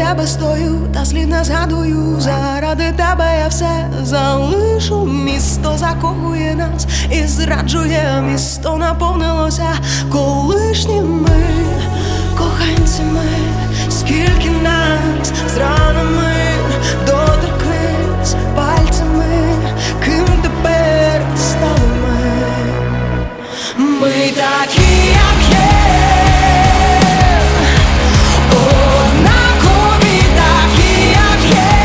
тебе стою, та слід не згадую. Заради тебе я все залишу. Місто закохує нас і зраджує. Місто наповнилося колишніми коханцями. Скільки нас з ранами, доторкнись пальцями, ким тепер стали ми. Ми такі, як є, однакові, такі, як є,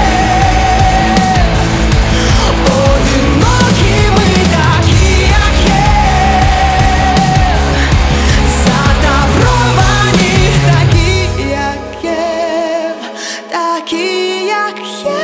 одинокі, ми такі, як є, затавровані, такі, як є, такі, як є.